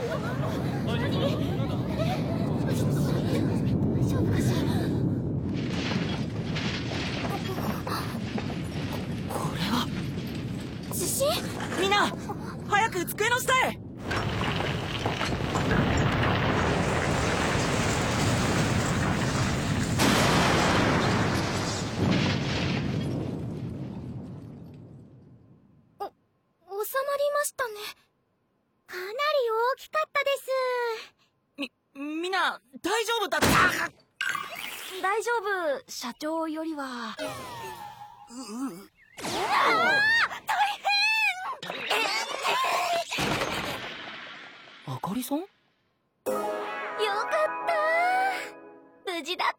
みんな早く机の下へ。 収まりましたね。かなり大きかったです。 みんな大丈夫だった？ 大丈夫、社長よりは。 あかりさん？よかった無事だった。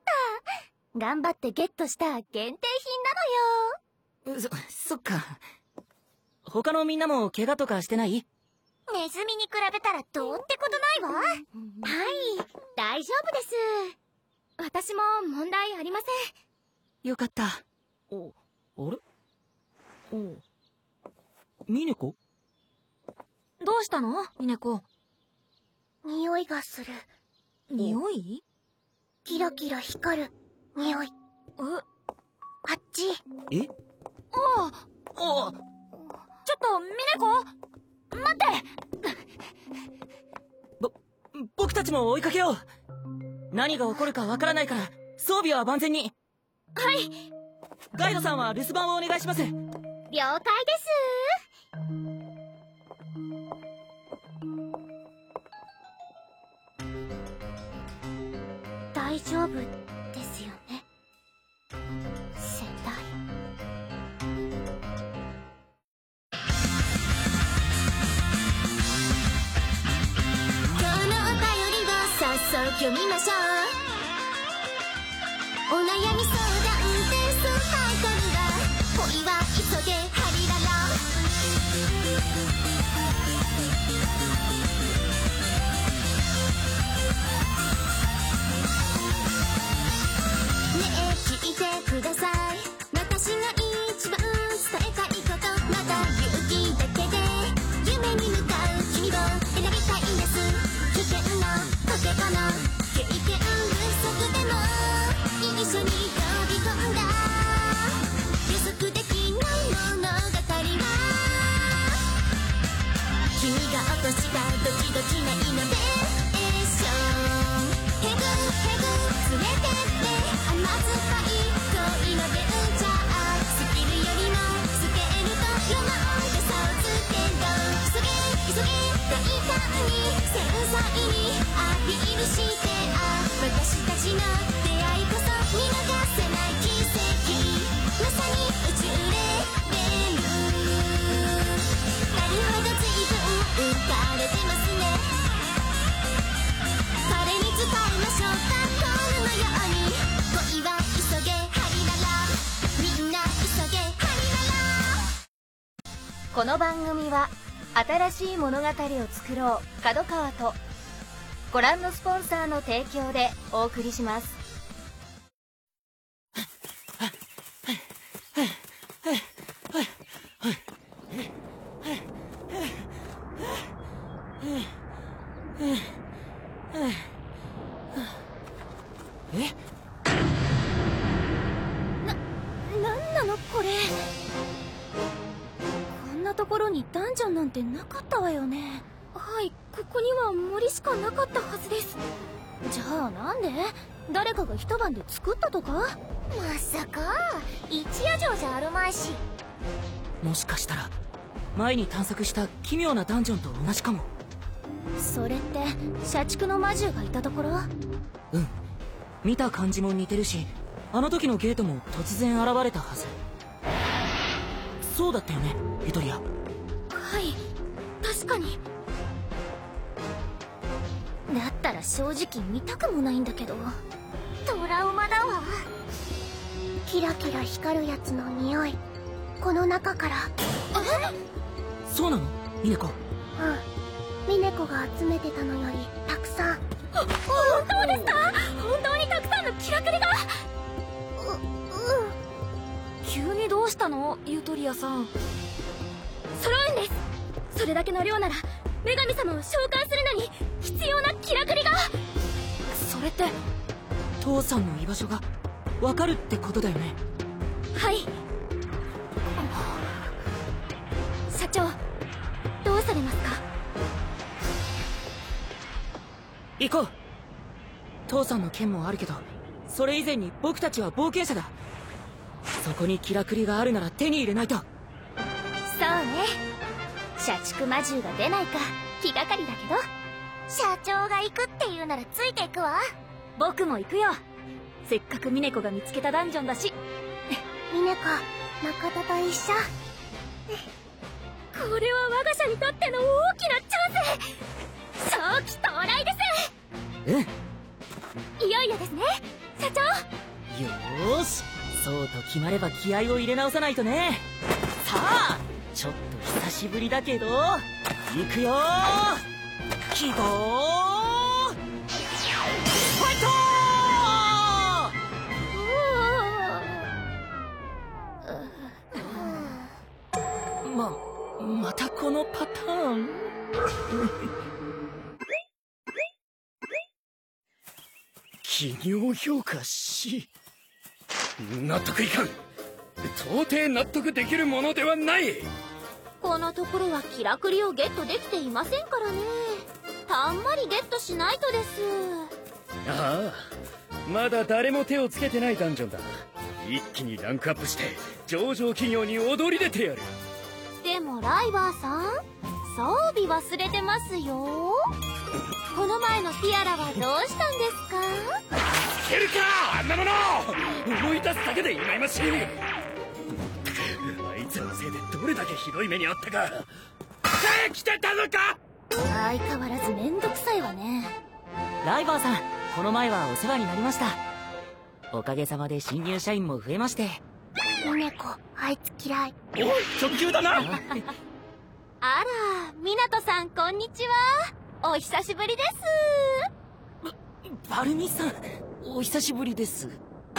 頑張ってゲットした限定品なのよ。 そっか。他のみんなも怪我とかしてない？ ネズミに比べたらどうってことないわ。はい、大丈夫です。私も問題ありません。 よかった。あれ？ミネコ？ どうしたのミネコ？匂いがする。匂い？キラキラ光る匂い。あっち。 え？ ああ。ちょっとミネコ、待って。 僕たちも追いかけよう。何が起こるかわからないから装備は万全に。 はい。 ガイドさんは留守番をお願いします。 了解です。大丈夫ですよね、先代。今日のお便りを早速読みましょう。お悩み相談ですタイトルが恋は急げハリララ。ねえ聞いてください。私が一番伝えたいこと、まだ勇気だけで夢に向かう君を選びたいんです。危険なとてもの経験不足でも一緒に飛び込んだ予測できない物語は、君が落としたドキドキなイノベーション。ヘグヘグ連れてって甘酸っぱい恋のベンチャー。スキルよりもスケールとロマンで差をつけろ。急げ急げ大胆に繊細にアピールして。私たちの出会いこそ見逃せない奇跡。まさに宇宙レベル。なるほど随分浮かれてますね。彼に伝えましょうか。コールのように恋は急げハリララ。みんな急げハリララ。この番組は新しい物語を作ろう角川とご覧のスポンサーの提供でお送りします。なんなのこれ。こんなところにダンジョンなんてなかったわよね。はい、ここには森しかなかったはずです。じゃあなんで？誰かが一晩で作ったとか？まさか一夜城じゃあるまいし。 もしかしたら前に探索した奇妙なダンジョンと同じかも。 それって社畜の魔獣がいたところ？ うん、見た感じも似てるし、あの時のゲートも突然現れたはず。そうだったよね、ユトリア。 はい、確かに。だったら正直見たくもないんだけど。トラウマだわ。キラキラ光るやつの匂い、この中から。 そうなのミネコ？ うん、ミネコが集めてたのよりたくさん。本当ですか？本当にたくさんのキラキラが。急にどうしたのユトリアさん。揃うんです。それだけの量なら女神様を召喚するのに必要なキラクリが。 それって父さんの居場所がわかるってことだよね。 はい。社長、どうされますか？ 行こう。父さんの件もあるけど、それ以前に僕たちは冒険者だ。そこにキラクリがあるなら手に入れないと。 そうね。社畜魔獣が出ないか気がかりだけど、社長が行くって言うならついていくわ。僕も行くよ。せっかくミネコが見つけたダンジョンだし。ミネコ、誠と一緒。これは我が社にとっての大きなチャンス。早期到来です。 うん。 いよいよですね、社長。 よーし、そうと決まれば気合を入れ直さないとね。さあ、ちょっと久しぶりだけど行くよー。希望ファイトー。またこのパターン。 企業評価 C。 納得いかん。到底納得できるものではない。 このところはキラクリをゲットできていませんからね。たんまりゲットしないとです。 ああ、まだ誰も手をつけてないダンジョンだ。一気にランクアップして上場企業に躍り出てやる。 でもライバーさん、装備忘れてますよ。この前のティアラはどうしたんですか？ つけるかあんなもの。思い出すだけで忌々しい。あいつのせいでどれだけひどい目にあったか。来てたのか。 相変わらずめんどくさいわね。 ライバーさん、この前はお世話になりました。おかげさまで新入社員も増えまして。 ミネコ、あいつ嫌い。 おい、直球だな。 あら、ミナトさん、こんにちは。お久しぶりです。 バルニさん、お久しぶりです。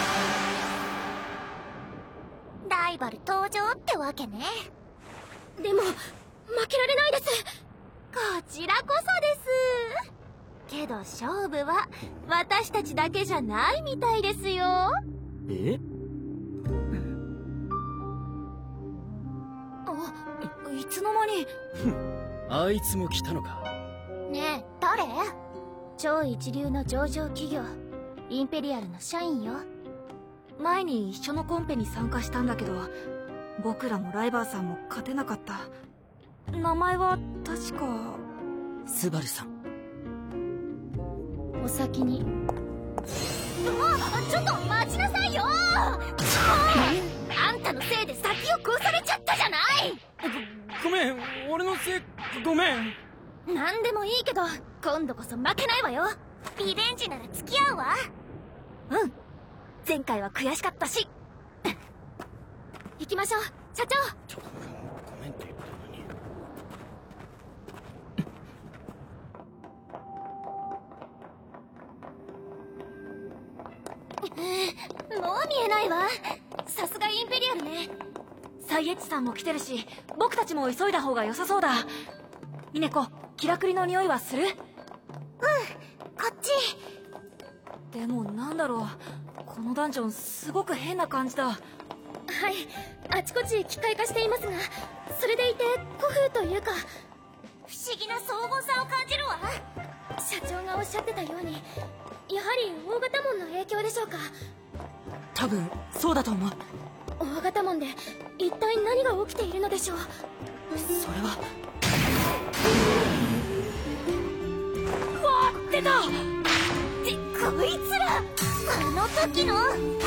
ライバル登場ってわけね。でも負けられないです。こちらこそです。けど勝負は私たちだけじゃないみたいですよ。 え？ いつの間に。 あいつも来たのか。 ねえ、誰？超一流の上場企業インペリアルの社員よ。 前に一緒のコンペに参加したんだけど、僕らもライバーさんも勝てなかった。名前は確かスバルさん。 お先に。ちょっと待ちなさいよ。あんたのせいで先を越されちゃったじゃない。 ごめん、俺のせい。ごめん。 なんでもいいけど今度こそ負けないわよ。リベンジなら付き合うわ。うん、前回は悔しかったし。行きましょう、社長。 ごめんって言ったのに。もう見えないわ。さすがインペリアルね。 サイエッチさんも来てるし、僕たちも急いだ方が良さそうだ。ミネコ、キラクリの匂いはする？ こっち。 でもなんだろう、このダンジョンすごく変な感じだ。 はい、あちこち機械化していますが、それでいて古風というか不思議な荘厳さを感じるわ。社長がおっしゃってたように、やはり大型門の影響でしょうか。 多分そうだと思う。 大型門で一体何が起きているのでしょう。 それは。 うわっ、出た。こいつら、あの時の。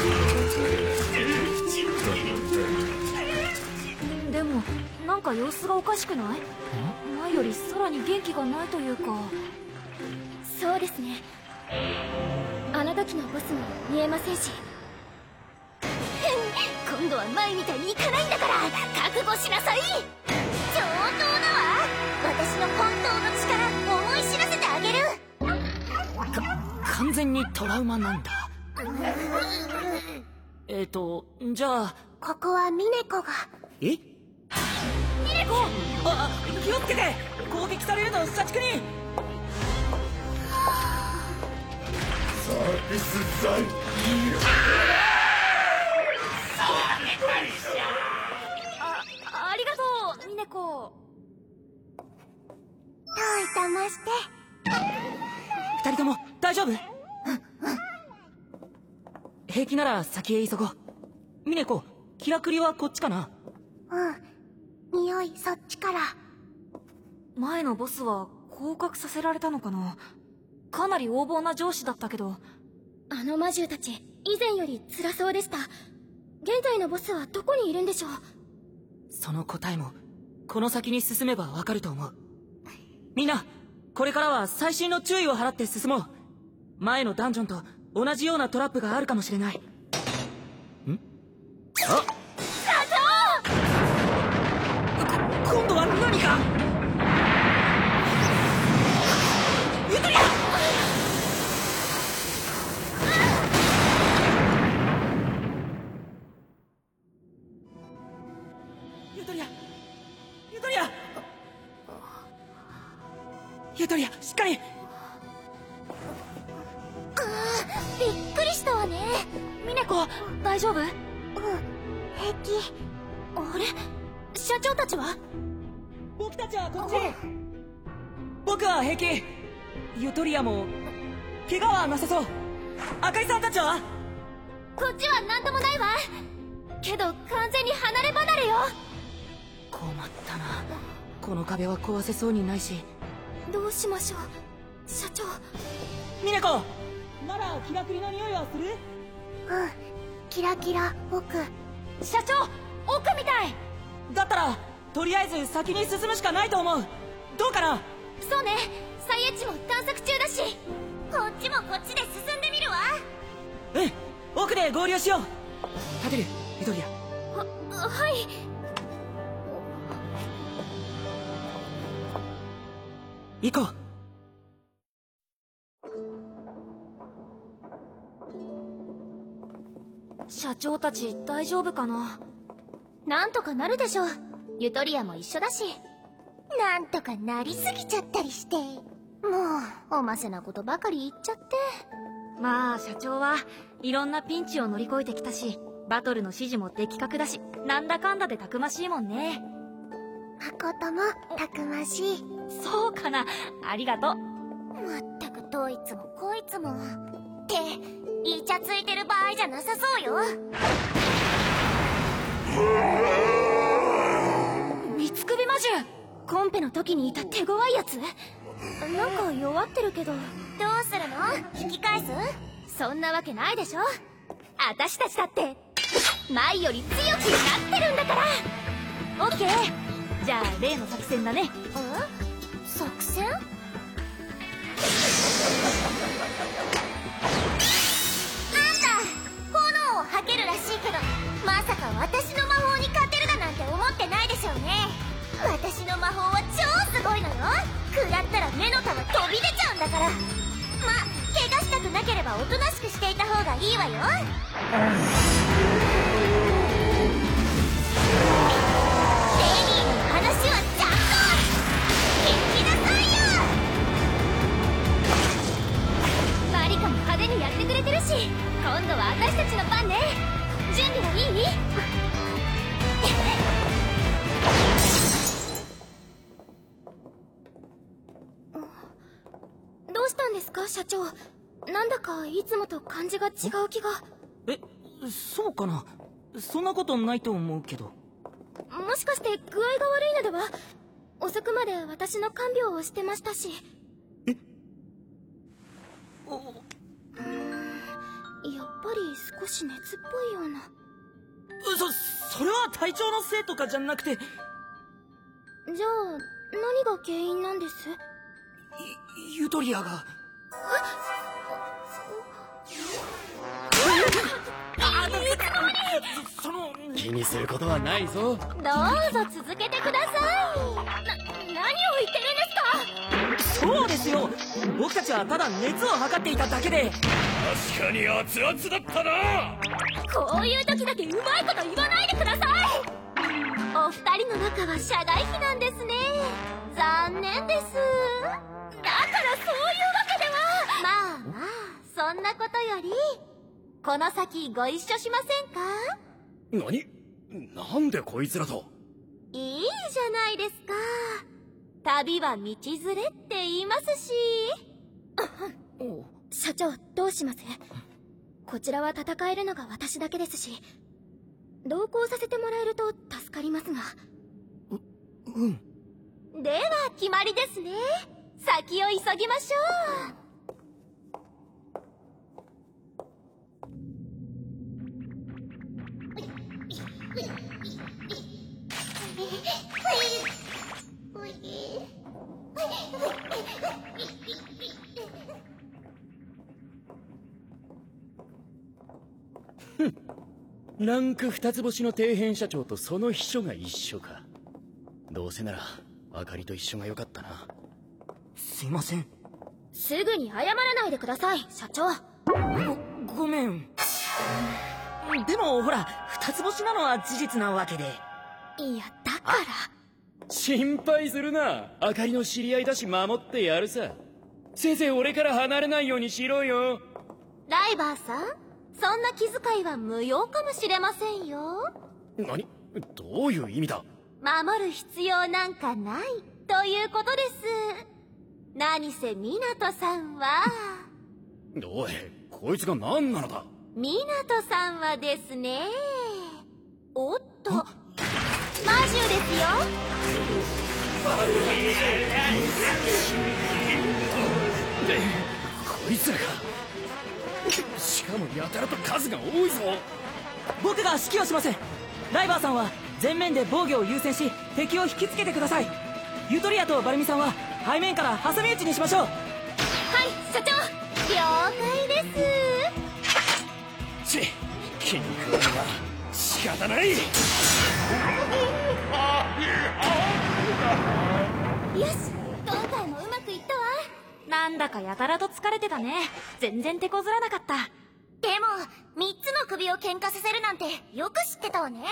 でもなんか様子がおかしくない？前よりさらに元気がないというか。 そうですね。あの時のボスも見えませんし。今度は前みたいにいかないんだから覚悟しなさい。上等だわ。私の本当の力思い知らせてあげる。 完全にトラウマなんだ。じゃあ。 ここはミネコが。 え？ミネコ！気をつけて！ 攻撃されると社畜に。 サービス剤ありがとうミネコ。 どういたまして。 二人とも大丈夫？平気なら先へ急ごう。ミネコ、キラクリはこっちかな？ 匂いそっちから。 前のボスは降格させられたのかな。かなり横暴な上司だったけど。 あの魔獣たち以前より辛そうでした。現在のボスはどこにいるんでしょう？ その答えもこの先に進めばわかると思う。みんなこれからは細心の注意を払って進もう。前のダンジョンと同じようなトラップがあるかもしれない。あ、今度は何か。ユトリア！ユトリア！ユトリア！ユトリア、しっかり！ びっくりしたわね。 ミネコ、大丈夫？ 平気。 あれ、社長たちは？ 僕たちはこっち。僕は平気。ユトリアも怪我はなさそう。あかりさんたちは？ こっちは何ともないわ。けど完全に離れ離れよ。 困ったな。この壁は壊せそうにないし。 どうしましょう社長。 ミネコ、ならキラクリの匂いはする？ キラキラ僕。 社長、奥みたい。 だったらとりあえず先に進むしかないと思う。どうかな？ そうね、サイエッチも探索中だし。 こっちもこっちで進んでみるわ。 奥で合流しよう。立てる、ユトリア。 はい。 行こう。 社長たち大丈夫かな？ なんとかなるでしょう。ユトリアも一緒だし。 なんとかなりすぎちゃったりして。 もうおませなことばかり言っちゃって。 まあ社長はいろんなピンチを乗り越えてきたし、バトルの指示も的確だし、なんだかんだでたくましいもんね。 誠もたくましい。 そうかな、ありがとう。 まったくどいつもこいつも。ってイチャついてる場合じゃなさそうよ。 三つ首魔獣、コンペの時にいた手強いやつ。なんか弱ってるけど。 どうするの？引き返す？ そんなわけないでしょ。私たちだって前より強くなってるんだから。 オッケー、じゃあ例の作戦だね。 作戦？炎を吐けるらしいけど、まさか私の魔法に勝てるだなんて思ってないでしょうね。私の魔法は超すごいのよ。食らったら目の玉飛び出ちゃうんだから。ま、怪我したくなければおとなしくしていた方がいいわよ。レディーの話はちゃんと聞きなさいよ。 マリカも派手にやってくれてるし、今度は私たちの番ね。準備はいい？どうしたんですか社長。なんだかいつもと感じが違う気が。 そうかな。そんなことないと思うけど。 もしかして具合が悪いのでは？遅くまで私の看病をしてましたし。やっぱり少し熱っぽいような。 それは体調のせいとかじゃなくて。 じゃあ何が原因なんです？ ユトリアが。 気にすることはないぞ。 どうぞ続けてください。何を言ってるんですか？ そうですよ、僕たちはただ熱を測っていただけで。 確かに熱々だったな。 こういう時だけうまいこと言わないでください。お二人の仲は社外秘なんですね。 残念です。だからそういうわけでは。まあまあ、そんなことよりこの先ご一緒しませんか？ 何？なんでこいつらと？ いいじゃないですか。旅は道連れって言いますし。社長、どうします？こちらは戦えるのが私だけですし、同行させてもらえると助かりますが。では決まりですね。先を急ぎましょう。 ランク2つ星の底辺社長とその秘書が一緒か。どうせならあかりと一緒が良かったな。 すいません。 すぐに謝らないでください、社長。 ごめん。でもほら、2つ星なのは事実なわけで。 いや、だから心配するな。あかりの知り合いだし守ってやるさ。せいぜい俺から離れないようにしろよ。 ライバーさん、そんな気遣いは無用かもしれませんよ。 何？どういう意味だ？ 守る必要なんかないということです。何せ湊さんは。 おい、こいつが何なのだ？ 湊さんはですね。おっと、魔獣ですよ。 こいつらか。しかもやたらと数が多いぞ。 僕が指揮をします。ライバーさんは前面で防御を優先し敵を引きつけてください。ユトリアとバルミさんは背面から挟み撃ちにしましょう。 はい、社長、了解です。 筋肉は仕方ない。 よし、今回もうまくいったわ。 なんだかやたらと疲れてたね。全然手こずらなかった。 でも3つの首を喧嘩させるなんてよく知ってたわね。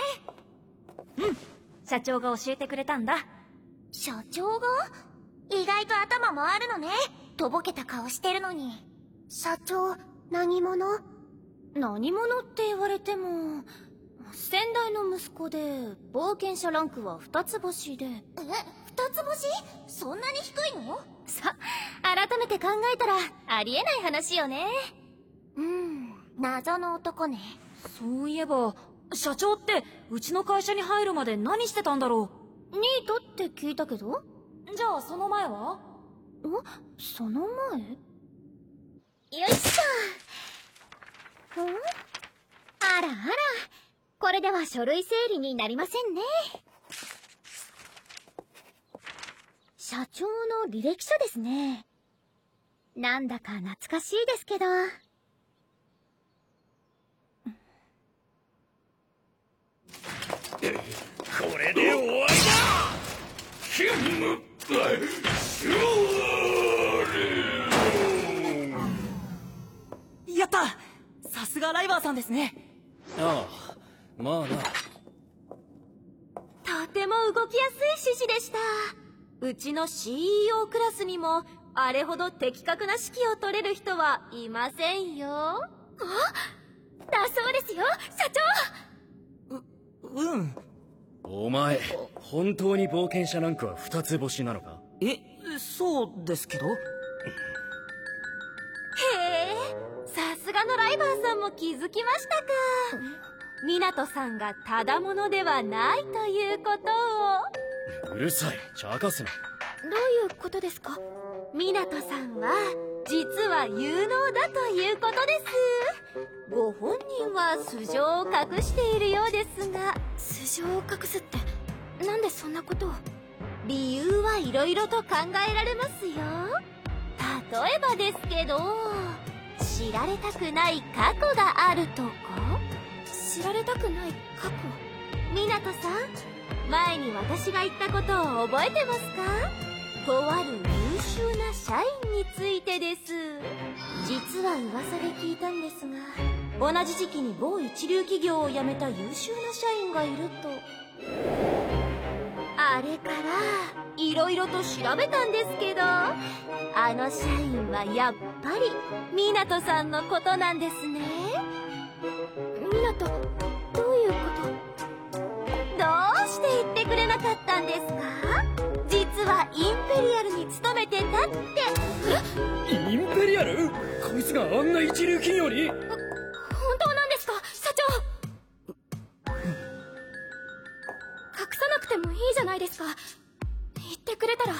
社長が教えてくれたんだ。 社長が？意外と頭回るのね。とぼけた顔してるのに。社長、何者？何者って言われても、先代の息子で冒険者ランクは2つ星で。2つ星？そんなに低いの？さ、改めて考えたらありえない話よね。謎の男ね。 そういえば社長ってうちの会社に入るまで何してたんだろニートって聞いたけど。 う。じゃあその前は？ その前？よいしょ。あらあら、これでは書類整理になりませんね。社長の履歴書ですね。なんだか懐かしいですけど。 これで終わりだ。やった！さすがライバーさんですね。 ああ、まあな。 とても動きやすい指示でした。うちの CEO クラスにもあれほど的確な指揮を取れる人はいませんよ。だそうですよ、社長。 お前、本当に冒険者ランクは2つ星なのか？ そうですけど。 へえ、さすがのライバーさんも気づきましたか。湊さんがただものではないということを。 うるさい、茶化すな。 どういうことですか？湊さんは実は有能だということです。ご本人は素性を隠しているようですが。素性を隠すって、なんでそんなことを？理由はいろいろと考えられますよ。例えばですけど、知られたくない過去があるとか。知られたくない過去？湊さん、前に私が言ったことを覚えてますか？とある優秀な社員についてです。実は噂で聞いたんですが、同じ時期に某一流企業を辞めた優秀な社員がいると。ああれからいろいろと調べたんですけど、あの社員はやっぱり湊さんのことなんですね。 湊、どういうこどうして言ってくれなかったんですか？実はインペリアルに勤めてたって。 インペリアル？こいつがあんな一流企業に？ 本当なんですか、社長？隠さなくてもいいじゃないですか。言ってくれたら。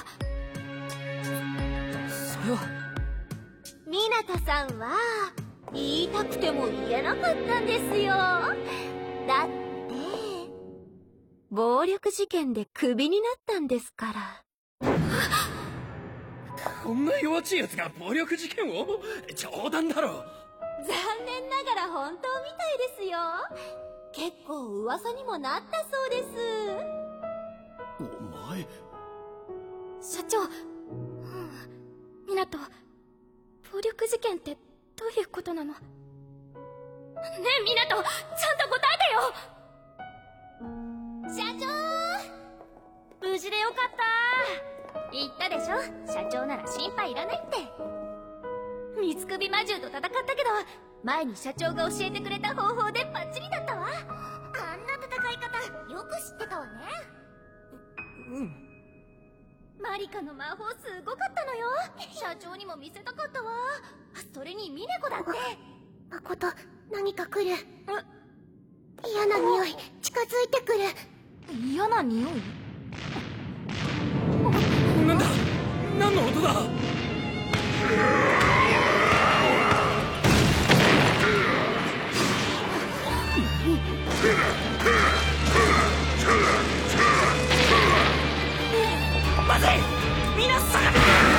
それは。 湊さんは言いたくても言えなかったんですよ。だって暴力事件でクビになったんですから。 こんな弱っちいやつが暴力事件を？冗談だろ。 残念ながら本当みたいですよ。結構噂にもなったそうです。 お前。 社長、湊、暴力事件ってどういうことなの？ねえ湊、ちゃんと答えてよ！ 社長、無事でよかった。言ったでしょ、社長なら心配いらないって。三つ首魔獣と戦ったけど、前に社長が教えてくれた方法でバッチリだったわ。あんな戦い方よく知ってたわね。マリカの魔法すごかったのよ。社長にも見せたかったわ。それにミネコだって。 誠、何か来る。嫌な匂い、近づいてくる。 嫌な匂い？ なんだ？何の音だ？ まずい！皆さん！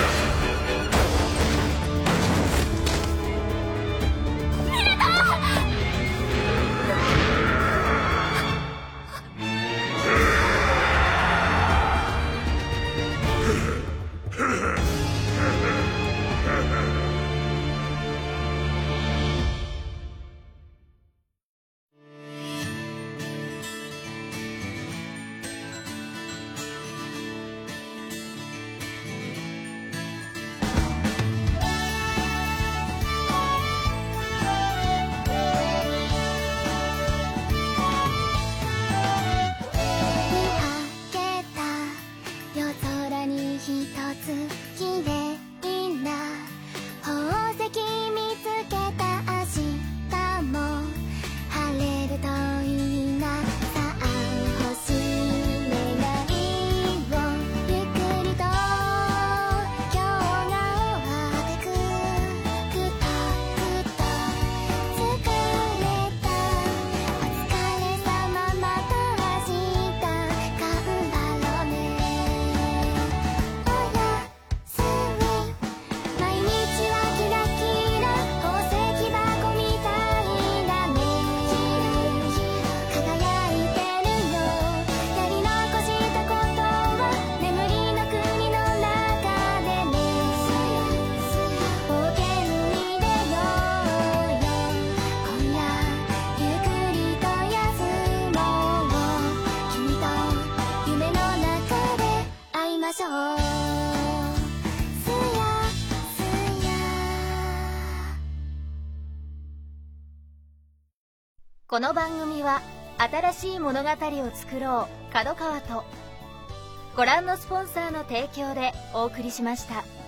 この番組は新しい物語を作ろう角川とご覧のスポンサーの提供でお送りしました。